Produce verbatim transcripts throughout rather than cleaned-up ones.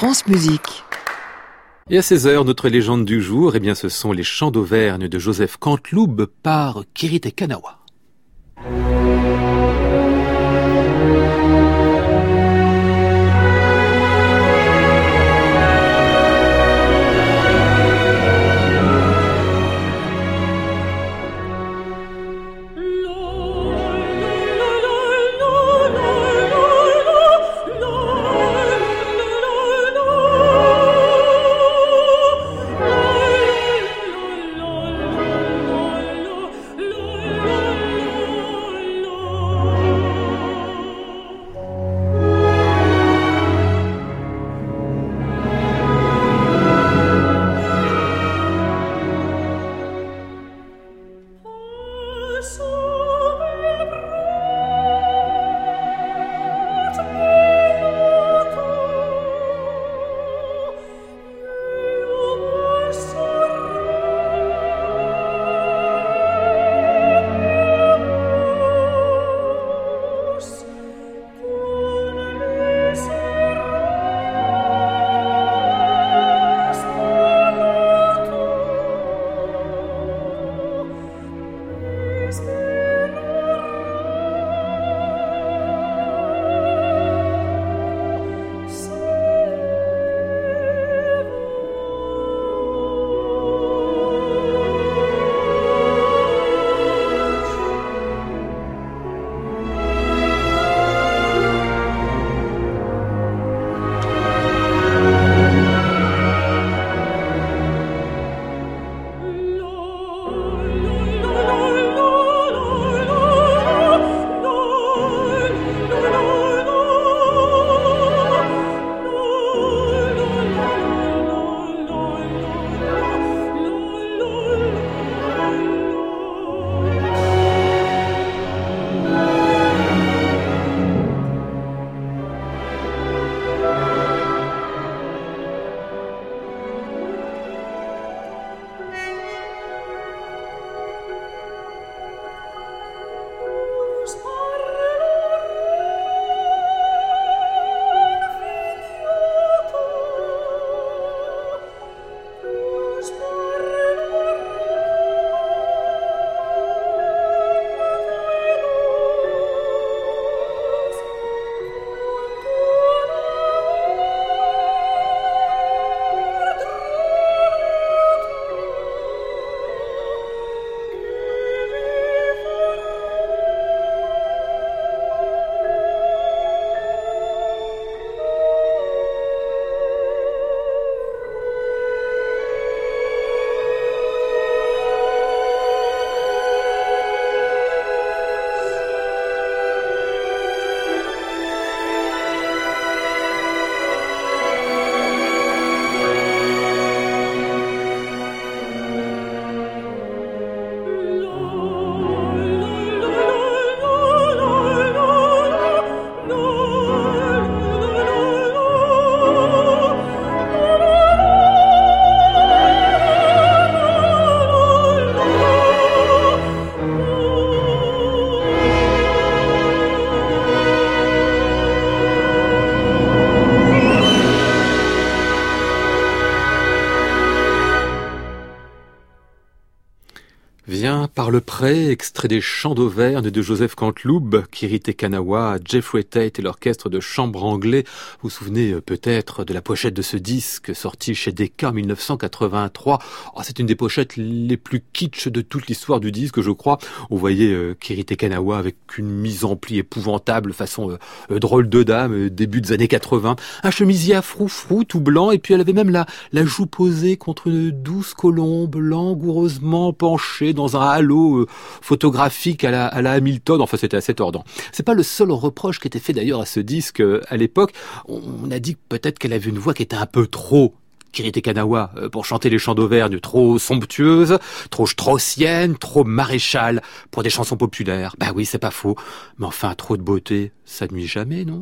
France Musique. Et à seize heures, notre légende du jour, eh bien, ce sont les chants d'Auvergne de Joseph Canteloube par Kirite Kanawa. Vient par le pré, extrait des chants d'Auvergne de Joseph Canteloube, Kirite Kanawa, Jeffrey Tate et l'orchestre de chambre anglais. Vous vous souvenez peut-être de la pochette de ce disque sorti chez Decca en dix-neuf cent quatre-vingt-trois. Oh, c'est une des pochettes les plus kitsch de toute l'histoire du disque, je crois. On voyait euh, Kirite Kanawa avec une mise en pli épouvantable, façon euh, drôle de dame, euh, début des années quatre-vingts. Un chemisier à froufrou, tout blanc, et puis elle avait même la, la joue posée contre une douce colombe, langoureusement penchée dans un halo euh, photographique à la, à la Hamilton. Enfin, c'était assez tordant. C'est pas le seul reproche qui était fait d'ailleurs à ce disque euh, à l'époque. On, on a dit peut-être qu'elle avait une voix qui était un peu trop Kirite Kanawa euh, pour chanter les chants d'Auvergne, trop somptueuse, trop straussienne, trop maréchale pour des chansons populaires. Ben oui, c'est pas faux. Mais enfin, trop de beauté, ça nuit jamais, non ?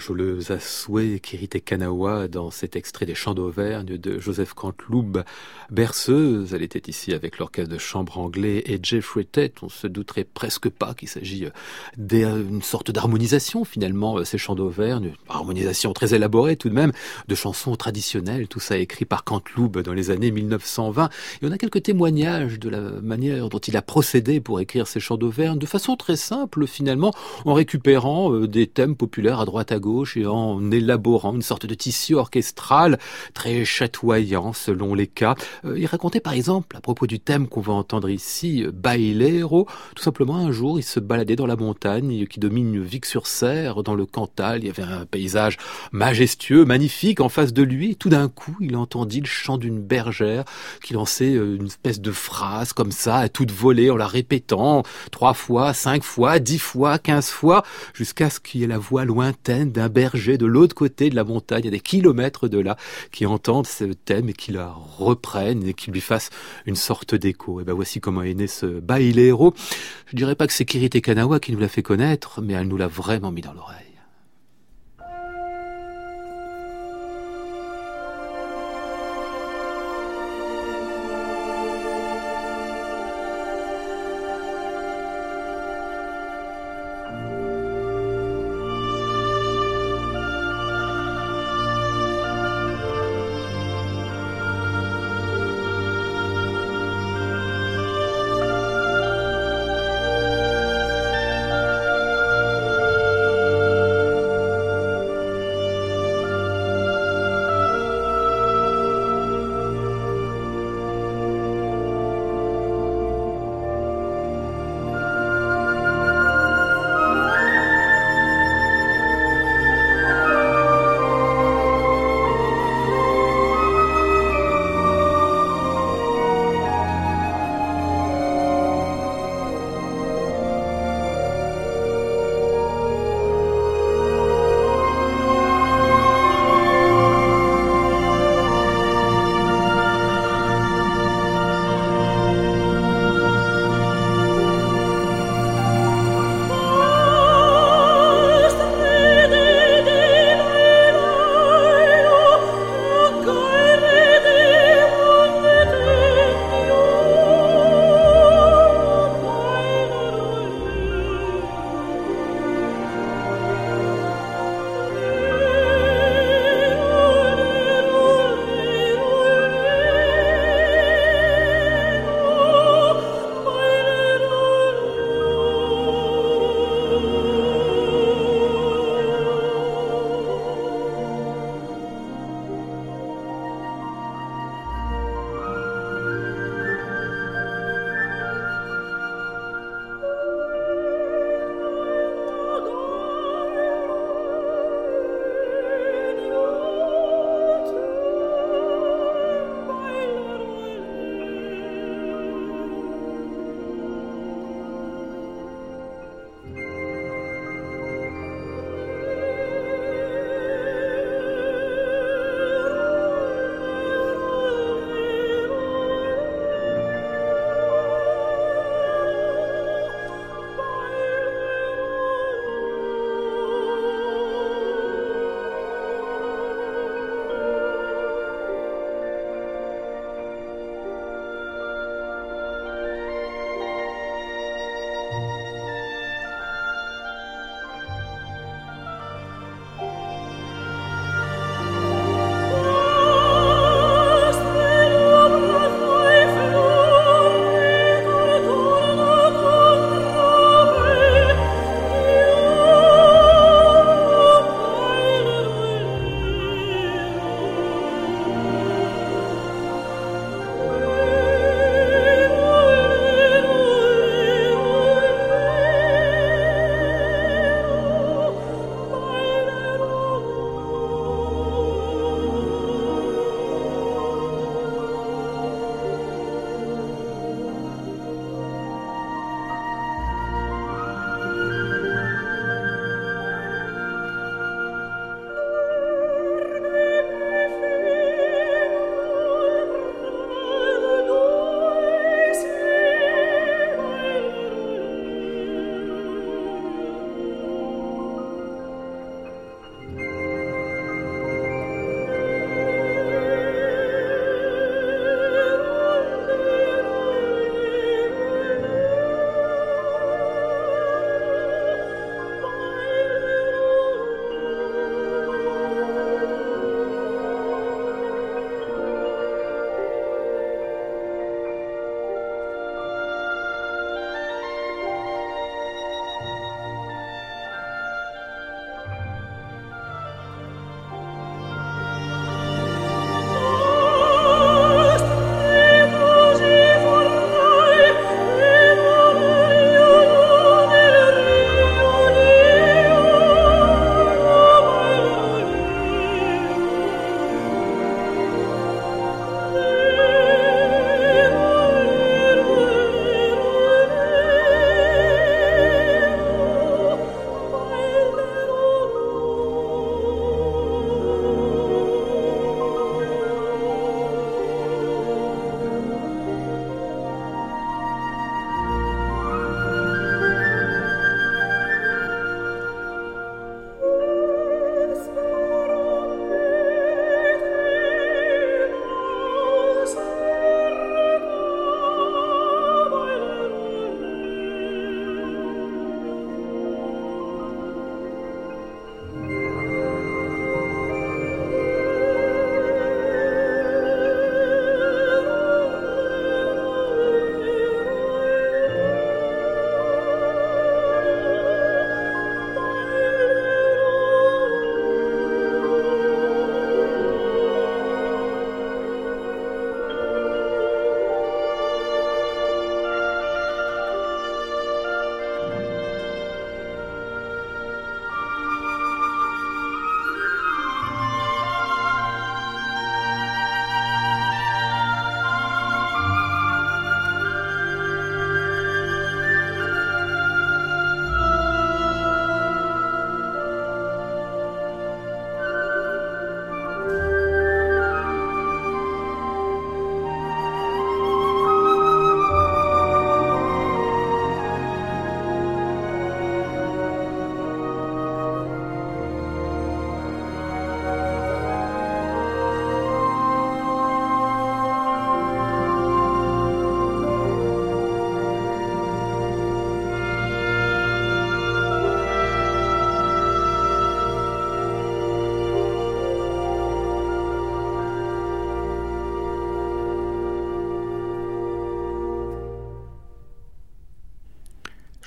enjôleuse à souhait Kirite Kanawa dans cet extrait des Chants d'Auvergne de Joseph Canteloube. Berceuse, elle était ici avec l'orchestre de chambre anglais et Jeffrey Tate. On se douterait presque pas qu'il s'agit d'une sorte d'harmonisation finalement, ces Chants d'Auvergne, une harmonisation très élaborée tout de même, de chansons traditionnelles, tout ça écrit par Canteloube dans les années mille neuf cent vingt. Et on a quelques témoignages de la manière dont il a procédé pour écrire ces Chants d'Auvergne, de façon très simple finalement, en récupérant euh, des thèmes populaires à droite à gauche et en élaborant une sorte de tissu orchestral très chatoyant selon les cas. Euh, il racontait par exemple, à propos du thème qu'on va entendre ici, Bailero, tout simplement un jour il se baladait dans la montagne qui domine Vic-sur-Serre, dans le Cantal. Il y avait un paysage majestueux, magnifique en face de lui, et tout d'un coup il entendit le chant d'une bergère qui lançait une espèce de phrase comme ça, à toute volée, en la répétant trois fois, cinq fois, dix fois, quinze fois, jusqu'à ce qu'il y ait la voix lointaine d'un berger de l'autre côté de la montagne, à des kilomètres de là, qui entende ce thème et qui la reprenne et qui lui fasse une sorte d'écho. Et ben voici comment est né ce Bailero. Je dirais pas que c'est Kirite Kanawa qui nous l'a fait connaître, mais elle nous l'a vraiment mis dans l'oreille.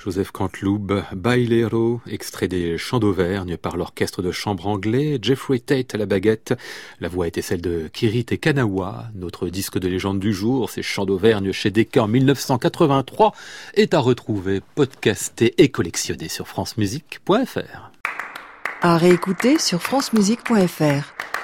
Joseph Canteloube, Bailero, extrait des Chants d'Auvergne par l'orchestre de chambre anglais, Jeffrey Tate à la baguette. La voix était celle de Kirite Kanawa. Notre disque de légende du jour, ces Chants d'Auvergne chez Decca en mille neuf cent quatre-vingt-trois, est à retrouver, podcasté et collectionné sur francemusique point f r. À réécouter sur francemusique point f r.